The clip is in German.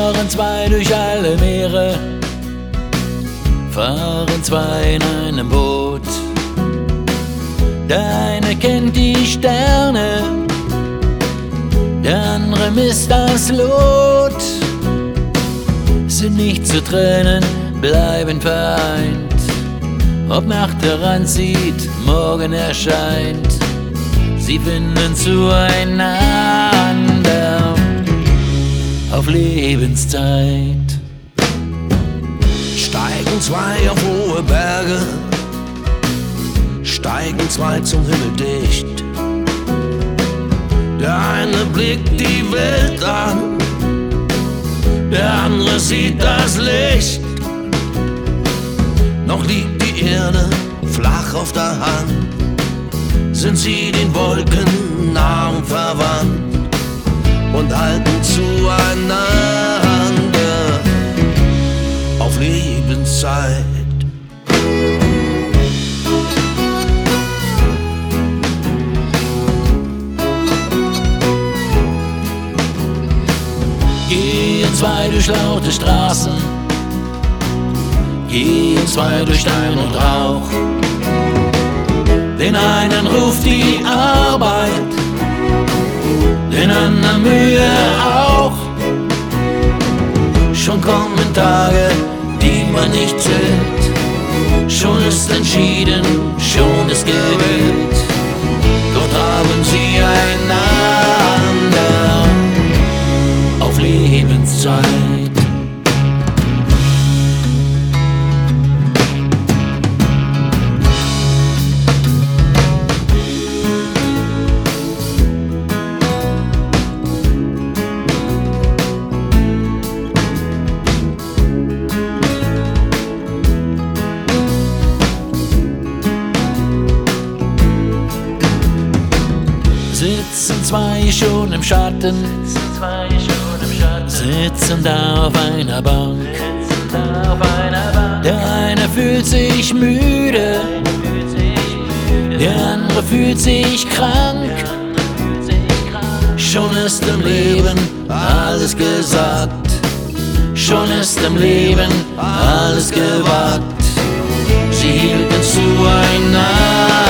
Fahren zwei durch alle Meere, fahren zwei in einem Boot. Der eine kennt die Sterne, der andere misst das Lot. Sind nicht zu trennen, bleiben vereint. Ob Nacht heranzieht, morgen erscheint, sie finden zueinander auf Lebenszeit. Steigen zwei auf hohe Berge, steigen zwei zum Himmel dicht. Der eine blickt die Welt an, der andere sieht das Licht. Noch liegt die Erde flach auf der Hand, sind sie den Wolken nah und verwandt und halten zueinander auf Lebenszeit. Gehen zwei durch laute Straßen, gehen zwei durch Stein und Rauch. Den einen ruft die Arbeit, den anderen Mühe auch. Schon kommen Tage, die man nicht zählt, schon ist entschieden, schon ist gewählt. Dort haben sie einander auf Lebenszeit. Sitzen zwei schon im Schatten, sitzen da auf einer Bank. Der eine fühlt sich müde, der andere fühlt sich krank. Schon ist im Leben alles gesagt, schon ist im Leben alles gewagt. Sie hielten zueinander